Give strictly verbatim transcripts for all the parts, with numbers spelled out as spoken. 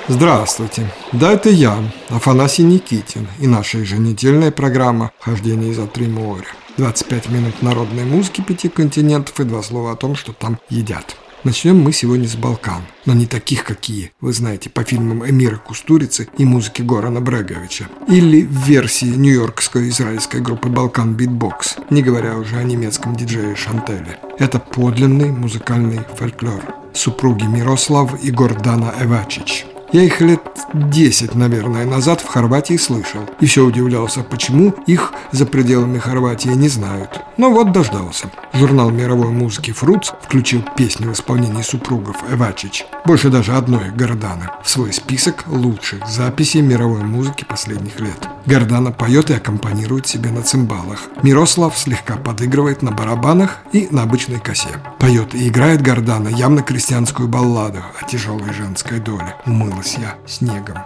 Здравствуйте, да, это я, Афанасий Никитин, и наша еженедельная программа «Хождение за три моря». двадцать пять минут народной музыки пяти континентов и два слова о том, что там едят. Начнем мы сегодня с Балкан, но не таких, какие, вы знаете, по фильмам Эмира Кустурицы и музыке Горана Бреговича. Или в версии нью-йоркской израильской группы Балкан Битбокс, не говоря уже о немецком диджее Шантеле. Это подлинный музыкальный фольклор. Супруги Мирослав и Гордана Эвачич. Я их лет десять, наверное, назад в Хорватии слышал. И все удивлялся, почему их за пределами Хорватии не знают. Но вот дождался. Журнал мировой музыки «Фрутс» включил песню в исполнении супругов Эвачич, больше даже одной Горданы, в свой список лучших записей мировой музыки последних лет. Гордана поет и аккомпанирует себе на цимбалах. Мирослав слегка подыгрывает на барабанах и на обычной косе. Поет и играет Гордана явно крестьянскую балладу о тяжелой женской доле. Умылась я снегом.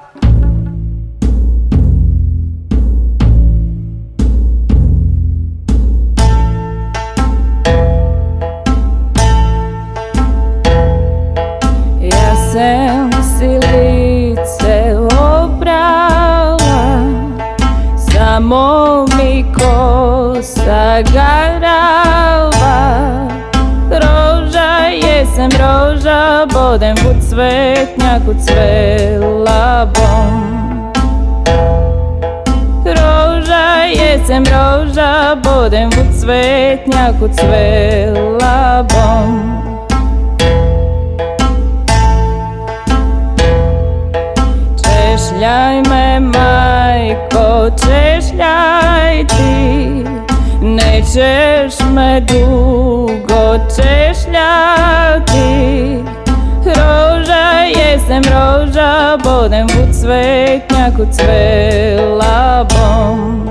Ja sem si lice obrala, samo mi kosa garala. Roža, jesem roža, bodem u cvetnjaku cvela bom. Roža, jesem roža, bodem u cvetnjaku cvela bom. Češljaj me, majko, češljaj ti, nećeš me dugo češljati. Roža, jesem roža, bodem u cvetnjaku cvela bom.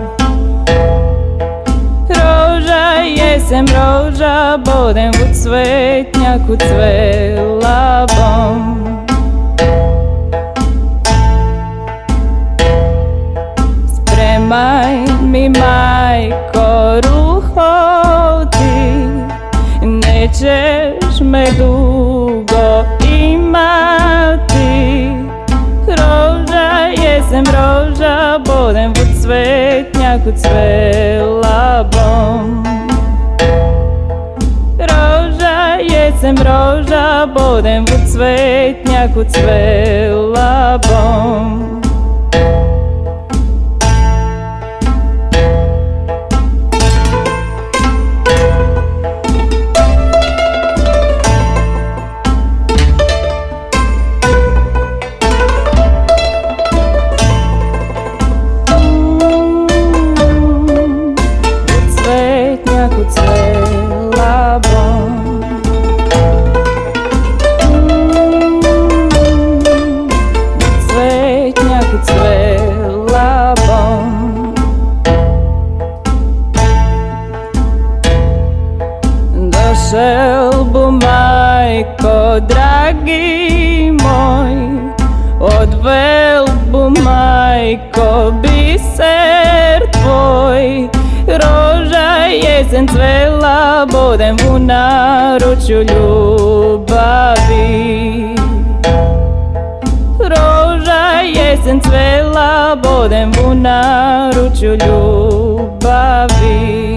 Roža, jesem roža, bodem u cvetnjaku cvela bom. Spremaj mi, majko, ruho ti, nećeš me dugo imati. Roža, jesem roža, bodem u cvetnjaku cvela bom. Roža, jesem roža, bodem u cvetnjaku cvela bom. Došel bu, majko, dragi moj, odvel bu, majko, biser tvoj. Roža, jesen cvela, bodem u naručju ljubavi. Roža, jesen cvela, bodem u naručju ljubavi.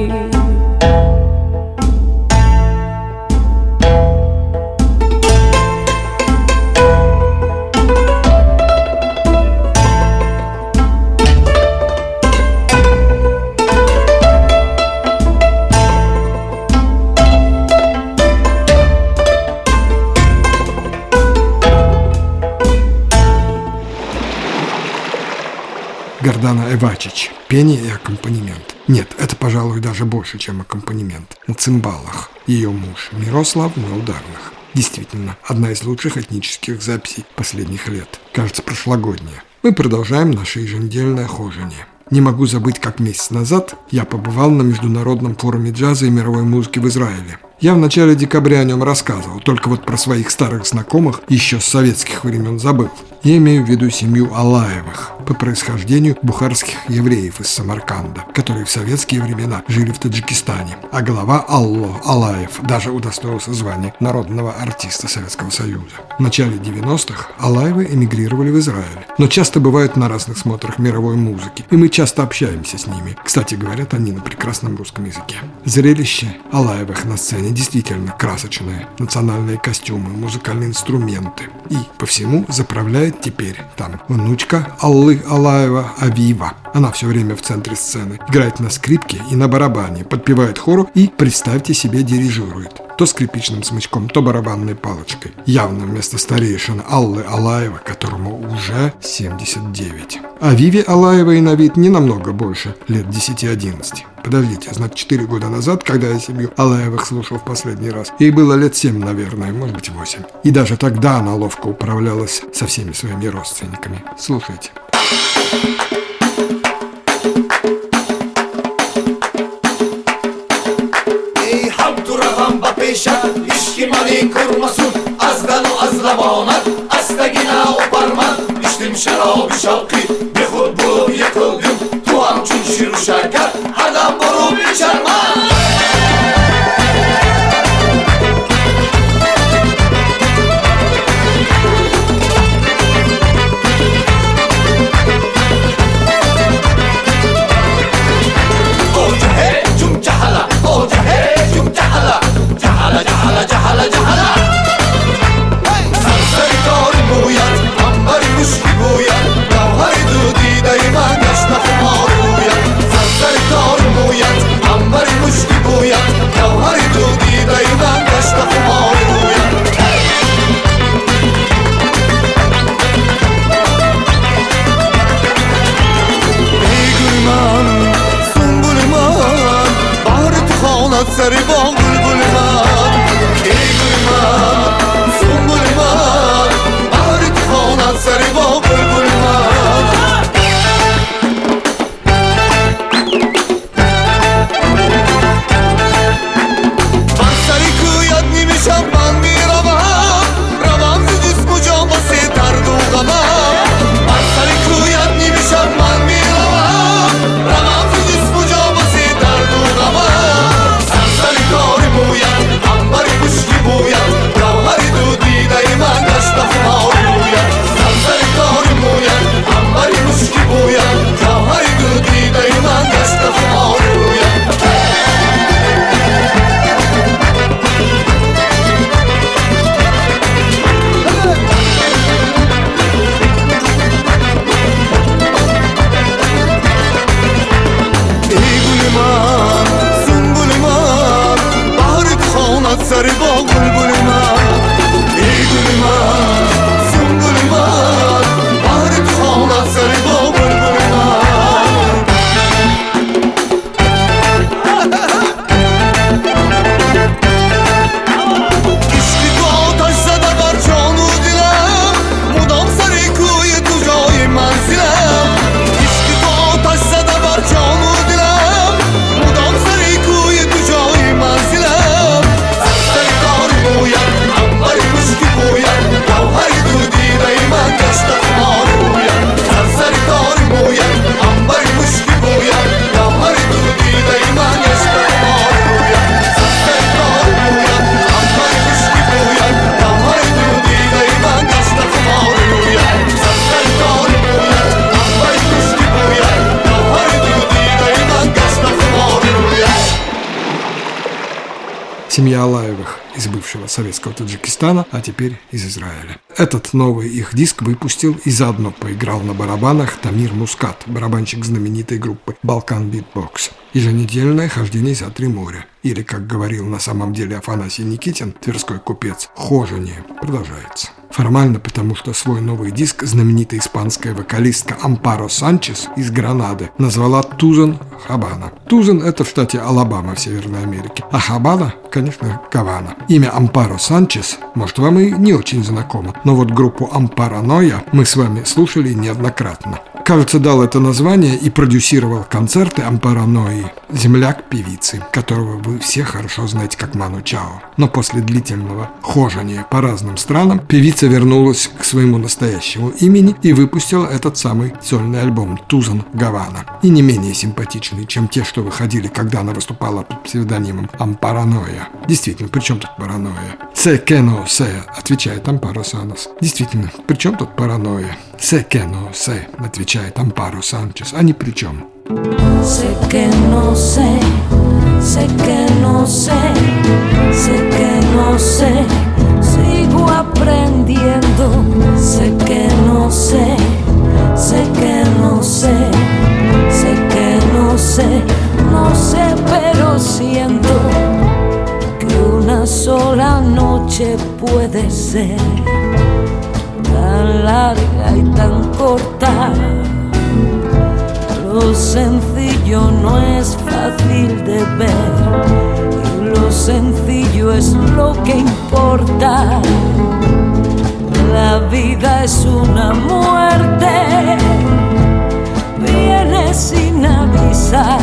Гордана Эвачич. Пение и аккомпанемент. Нет, это, пожалуй, даже больше, чем аккомпанемент. На цимбалах. Ее муж Мирослав на ударных. Действительно, одна из лучших этнических записей последних лет. Кажется, прошлогодняя. Мы продолжаем наше еженедельное хожение. Не могу забыть, как месяц назад я побывал на Международном форуме джаза и мировой музыки в Израиле. Я в начале декабря о нем рассказывал, только вот про своих старых знакомых еще с советских времен забыл. Я имею в виду семью Алаевых, по происхождению бухарских евреев из Самарканда, которые в советские времена жили в Таджикистане. А глава Алло Алаев даже удостоился звания народного артиста Советского Союза. В начале девяностых Алаевы эмигрировали в Израиль, но часто бывают на разных смотрах мировой музыки, и мы часто общаемся с ними. Кстати, говорят они на прекрасном русском языке. Зрелище Алаевых на сцене действительно красочное. Национальные костюмы, музыкальные инструменты. И по всему заправляет теперь там внучка Аллы Алаева Авива. Она все время в центре сцены. Играет на скрипке и на барабане, подпевает хору и, представьте себе, дирижирует. То скрипичным смычком, то барабанной палочкой. Явно вместо старейшины Аллы Алаева, которому уже семьдесят девять. А Виве Алаевой на вид не намного больше, лет десять-одиннадцать. Подождите, значит, четыре года назад, когда я семью Алаевых слушал в последний раз, ей было лет семь, наверное, может быть, восемь. И даже тогда она ловко управлялась со всеми своими родственниками. Слушайте. Hiçki mani kurmasın azdan o azlamanat astagina o parman içtim şarabı şalkı bir khud bulup yıkıldım tuam çün şiru şakar adam bulup içerman Sarı bol bulbulman, ey gülman, sumbulman, bahri tıfonat sarı bol bulbulman. Ben sarı kıyat nimişam ben bir ravam, ravam züdüs mucam bası tardu gamam. Ben sarı kıyat nimişam ben bir ravam, ravam züdüs mucam bası tardu gamam. Sarı bol bulbulman, ey gülman, sumbulman, bahri tıfonat sarı bol bulbulman. İşki doğu taşsa da var çoğunu dilem, mudam sarı kuyu tucağı manzilem. İşki doğu taşsa da var çoğunu dilem, mudam sarı kuyu tucağı manzilem. Семья Алаевых из бывшего советского Таджикистана, а теперь из Израиля. Этот новый их диск выпустил и заодно поиграл на барабанах Тамир Мускат, барабанщик знаменитой группы «Балкан Битбокс». Еженедельное хождение за три моря. Или, как говорил на самом деле Афанасий Никитин, тверской купец, хожение продолжается. Формально, потому что свой новый диск знаменитая испанская вокалистка Ампаро Санчес из Гранады назвала «Тузан Хабана». Тузан – это в штате Алабама в Северной Америке, а Хабана – конечно, Гавана. Имя Ампаро Санчес, может, вам и не очень знакомо, но вот группу Ампараноя мы с вами слушали неоднократно. Кажется, дал это название и продюсировал концерты Ампаро Ной, земляк певицы, которого вы все хорошо знаете как Ману Чао. Но после длительного хожения по разным странам певица вернулась к своему настоящему имени и выпустила этот самый сольный альбом «Тузан Гавана». И не менее симпатичный, чем те, что выходили, когда она выступала под псевдонимом Ампаро Ноя. Действительно, при чем тут паранойя? «Се кено се», отвечает Ампаро Санос. Действительно, при чем тут паранойя? «Се кено се», отвечает Ампаро Санчес. А ни при чем. Sé que no sé, sé que no sé, sé que no sé, sigo aprendiendo. Sé que no sé, sé que no sé, sé que no sé, no sé, pero siento que una sola noche puede ser tan larga y tan corta. Lo sencillo no es fácil de ver y lo sencillo es lo que importa. La vida es una muerte, viene sin avisar,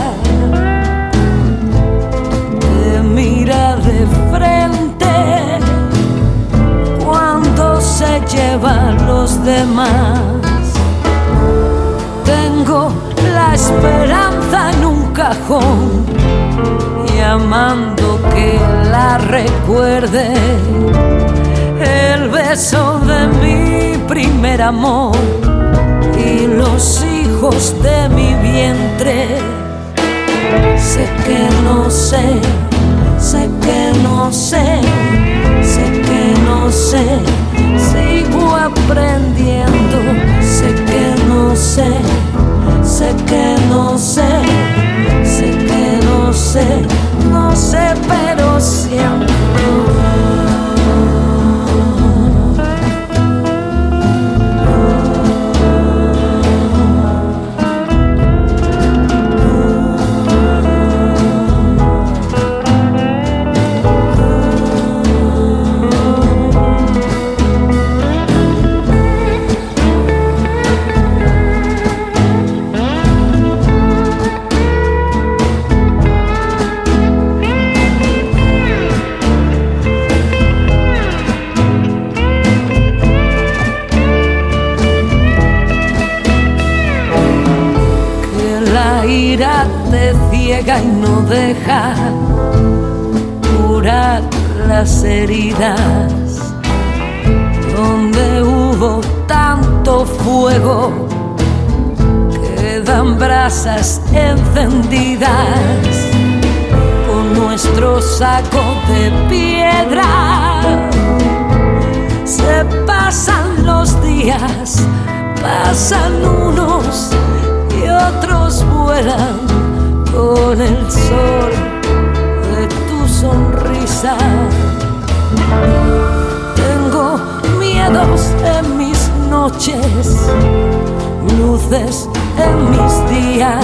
te mira de frente cuando se llevan los demás. Tengo la esperanza en un cajón, llamando que la recuerde, el beso de mi primer amor y los hijos de mi vientre. Sé que no sé, sé que no sé, sé que no sé, sigo aprendiendo. Sé que no sé, sé que no sé, sé que no sé, no sé, pero siento. Te ciega y no deja curar las heridas. Donde hubo tanto fuego, quedan brasas encendidas. Con nuestro saco de piedra se pasan los días, pasan unos y otros vuelan con el sol de tu sonrisa. Tengo miedos en mis noches, luces en mis días.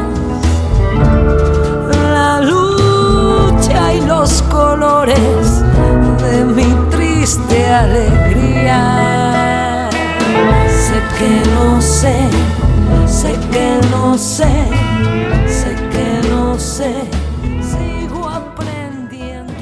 La lucha y los colores de mi triste alegría. Sé que no sé, sé que no sé, sé que no sé, sigo aprendiendo.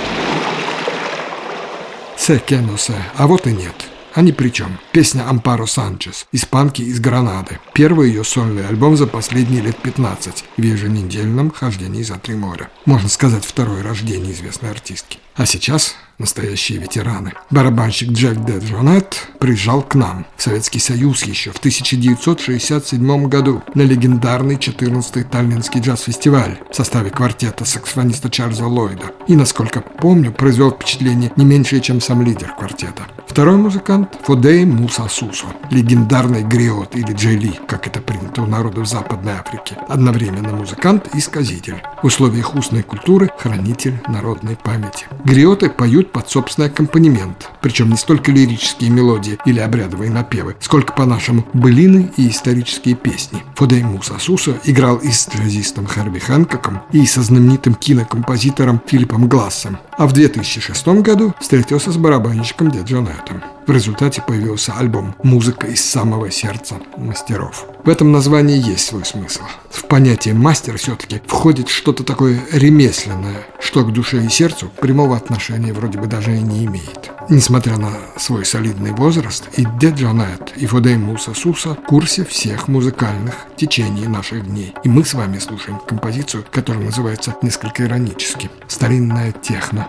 «Sé que no sé», а вот и нет. А ни при чем. Песня Ампаро Санчес, испанки из Гранады. Первый ее сольный альбом за последние лет пятнадцать в еженедельном хождении за три моря. Можно сказать, второе рождение известной артистки. А сейчас настоящие ветераны. Барабанщик Джек де Джонет приезжал к нам, в Советский Союз, еще в тысяча девятьсот шестьдесят седьмом году на легендарный четырнадцатый Таллинский джаз-фестиваль в составе квартета саксофониста Чарльза Ллойда. И, насколько помню, произвел впечатление не меньшее, чем сам лидер квартета. Второй музыкант – Фодей Муса Сусо, легендарный гриот или джейли, как это принято у народов Западной Африки. Одновременно музыкант и сказитель. В условиях устной культуры – хранитель народной памяти. Гриоты поют под собственный аккомпанемент, причем не столько лирические мелодии или обрядовые напевы, сколько по-нашему былины и исторические песни. Фодей Муса Сусо играл и с джазистом Херби Хэнкоком, и со знаменитым кинокомпозитором Филиппом Глассом, а в две тысячи шестом году встретился с барабанщиком Де Джонетом. В В результате появился альбом «Музыка из самого сердца мастеров». В этом названии есть свой смысл. В понятие «мастер» все-таки входит что-то такое ремесленное, что к душе и сердцу прямого отношения вроде бы даже и не имеет. Несмотря на свой солидный возраст, и Де Джонет, и Фодей Муса Суса в курсе всех музыкальных течений наших дней. И мы с вами слушаем композицию, которая называется несколько иронически «Старинная техно».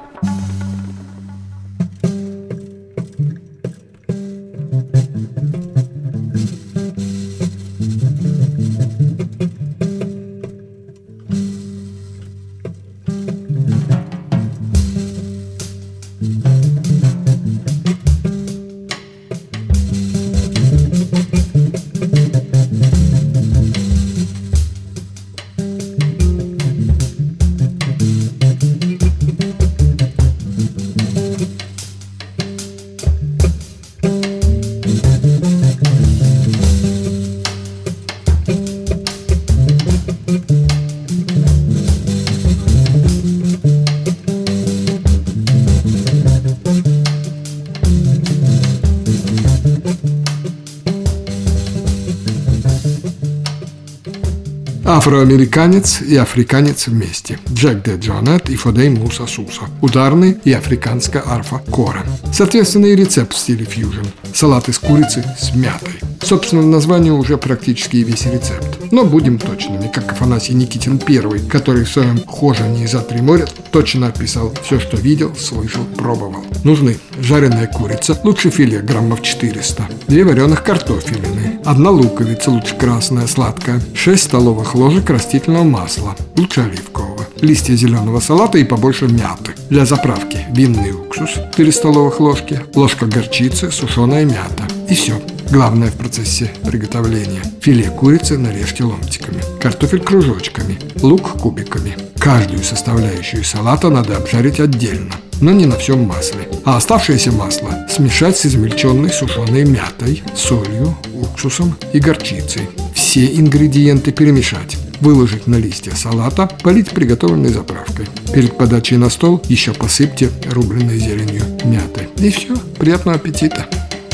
Афроамериканец и африканец вместе. Джек Де Джонет и Фодей Муса Суса. Ударный и африканская арфа Кора. Соответственно, и рецепт в стиле фьюжн. Салат из курицы с мятой. Собственно, в названии уже практически и весь рецепт. Но будем точными, как Афанасий Никитин первый, который в своем «Хожении за три моря» точно описал все, что видел, слышал, пробовал. Нужны жареная курица, лучше филе, граммов четыреста, две вареных картофелины, одна луковица, лучше красная, сладкая, шесть столовых ложек растительного масла, лучше оливкового, листья зеленого салата и побольше мяты. Для заправки винный уксус, четыре столовых ложки, ложка горчицы, сушеная мята. И все. Главное в процессе приготовления. Филе курицы нарежьте ломтиками, картофель кружочками, лук кубиками. Каждую составляющую салата надо обжарить отдельно, но не на всем масле. А оставшееся масло смешать с измельченной сушеной мятой, солью, уксусом и горчицей. Все ингредиенты перемешать. Выложить на листья салата, полить приготовленной заправкой. Перед подачей на стол еще посыпьте рубленой зеленью мяты. И все. Приятного аппетита!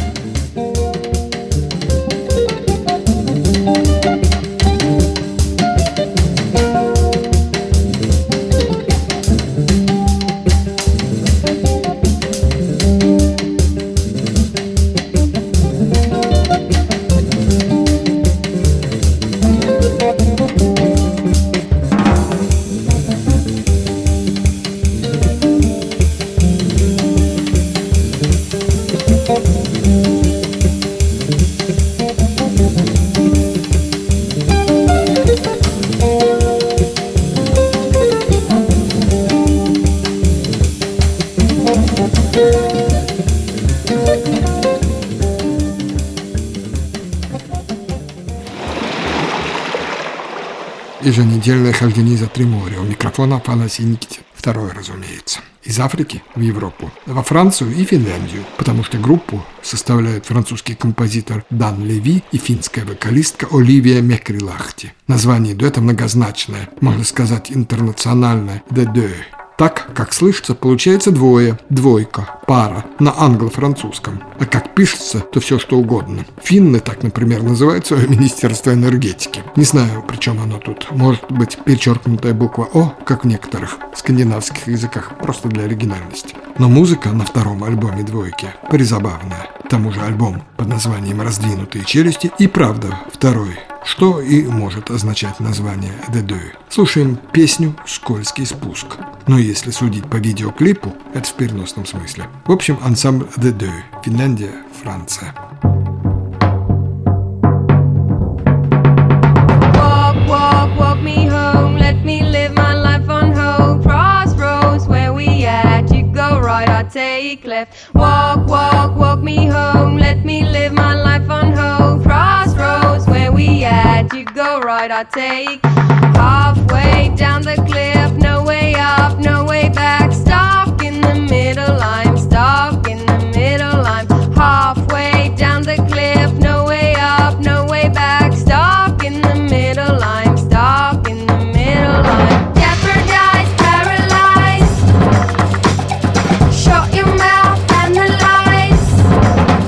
Еженедельное хождение за три моря. У микрофона Афанасий Никитин. Второе, разумеется. Из Африки в Европу, во Францию и Финляндию, потому что группу составляют французский композитор Дан Леви и финская вокалистка Оливия Мекрилахти. Название дуэта многозначное, можно сказать интернациональное «The Deux». Так, как слышится, получается двое, двойка, пара на англо-французском. А как пишется, то все что угодно. Финны так, например, называют свое Министерство энергетики. Не знаю, при чем оно тут. Может быть, перечеркнутая буква «О», как в некоторых скандинавских языках, просто для оригинальности. Но музыка на втором альбоме «Двойки» призабавная. К тому же альбом под названием «Раздвинутые челюсти» и правда второй, что и может означать название «The Deux». Слушаем песню «Скользкий спуск». Но если судить по видеоклипу, это в переносном смысле. В общем, ансамбль «The Deux», Финляндия, Франция. Walk, walk, walk me home, let me live my life on hope. Crossroads, where we at? You go right, I take left. Walk, walk, walk me home, let me live my life on hope. Crossroads, where we at? You go right, I take halfway down the cliff, no way up, no way back. Stuck in the middle, I'm stuck in the middle, I'm halfway down the cliff, no way up, no way back. Stuck in the middle, I'm stuck in the middle, I'm jeopardized, paralyzed. Shut your mouth, analyze.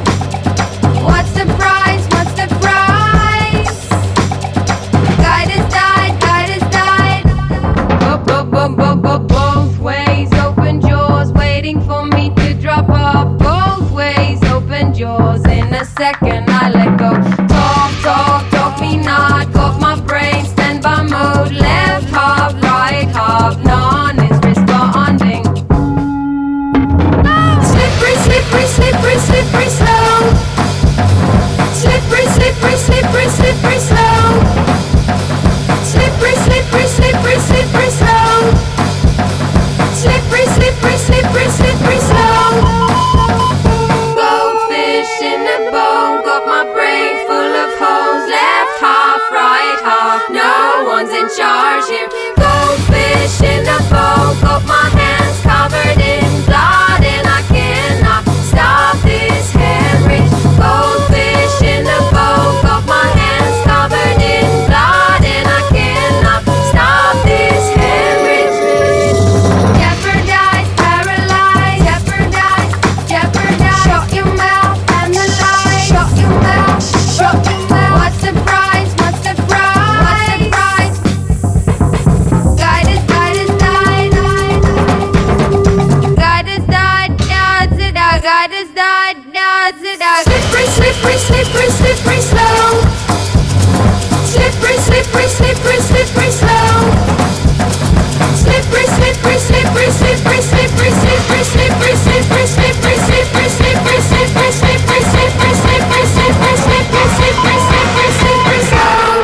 slippery slow. Slippery, slippery, slippery, slippery slow. Slippery, slippery, slippery, slippery, slippery, slippery, slippery, slippery, slippery, slippery, slippery, slippery, slippery, slippery, slippery, slippery, slippery, slippery, slippery, slippery slow.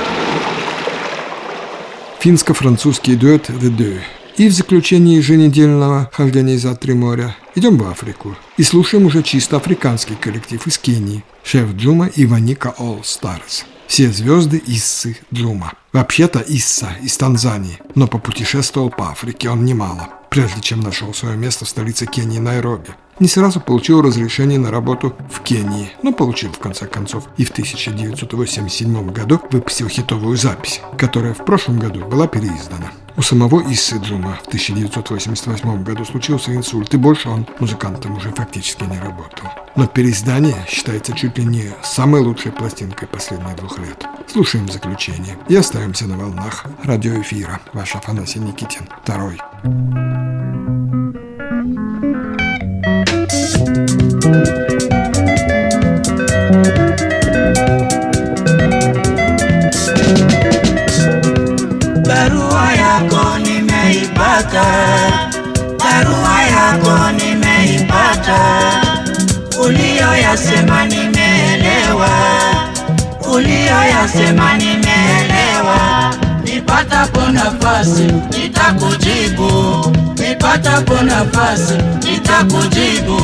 Финско-французский дуэт The Deux. И в заключении еженедельного хождения за три моря идем в Африку и слушаем уже чисто африканский коллектив из Кении. Шеф Джума и Ваника All Stars. Все звезды Иссы Джума. Вообще-то Исса из Танзании, но попутешествовал по Африке он немало, прежде чем нашел свое место в столице Кении Найроби. Не сразу получил разрешение на работу в Кении, но получил в конце концов и в тысяча девятьсот восемьдесят седьмом году выпустил хитовую запись, которая в прошлом году была переиздана. У самого Иссы Джума в тысяча девятьсот восемьдесят восьмом году случился инсульт, и больше он музыкантом уже фактически не работал. Но переиздание считается чуть ли не самой лучшей пластинкой последних двух лет. Слушаем заключение и остаемся на волнах радиоэфира. Ваш Афанасий Никитин, второй. Barua yako nimeipata, barua yako nimeipata, uliyoyasema nimeelewa, uliyoyasema nimeelewa. Nipatapo nafasi nitakujibu, nipatapo nafasi nitakujibu.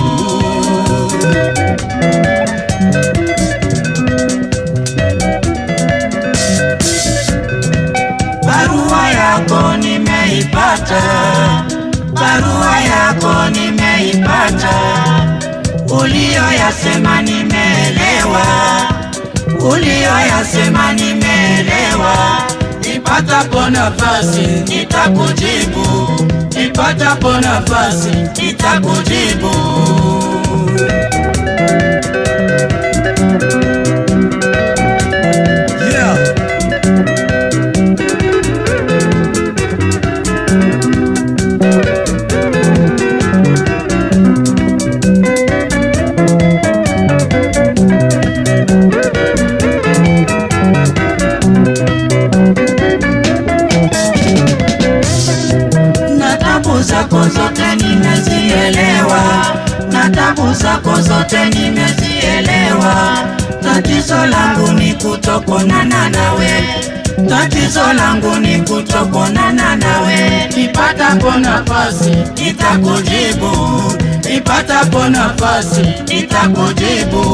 Barua yako nimeipata, barua yako nimeipata, uliyoyasema nimeelewa, uliyoyasema nimeelewa. Nipatapo nafasi nitakujibu, nipatapo nafasi nitakujibu. Zako zote nimezielewa, na tabu zako zote nimezielewa. Tatizo langu ni kutokonana nawe, tatizo langu ni kutokonana nawe. Nipatapo nafasi nitakujibu, nipatapo nafasi nitakujibu.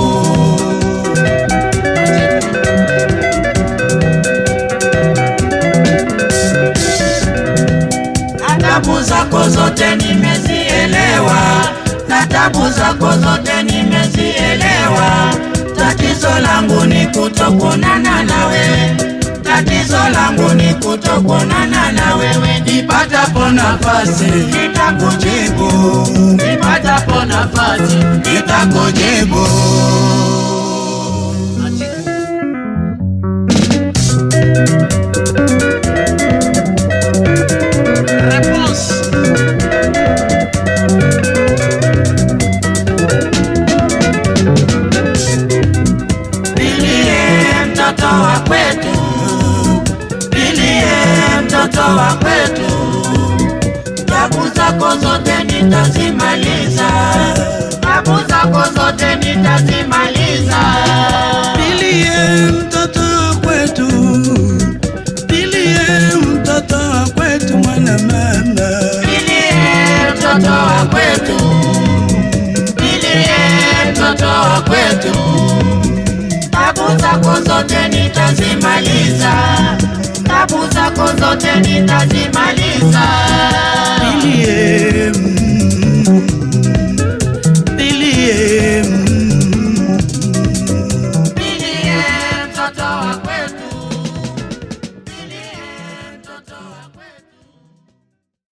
Tabu zako zote nimezielewa, na tabu zako zote nimezielewa. Tatizo langu ni kutokonana nawe, tatizo langu ni kutokonana na wewe. Nipatapo nafasi nitakujibu, nipatapo nafasi nitakujibu. Mtoto wa kwetu, tabu zako zote nitazimaliza, tabu zako zote nitazimaliza. Bilie mtoto wa kwetu, bilie mtoto wa kwetu mwana mama. Bilie mtoto wa kwetu, bilie mtoto wa kwetu, tabu zako zote nitazimaliza, tabu zako zote nitazimaliza.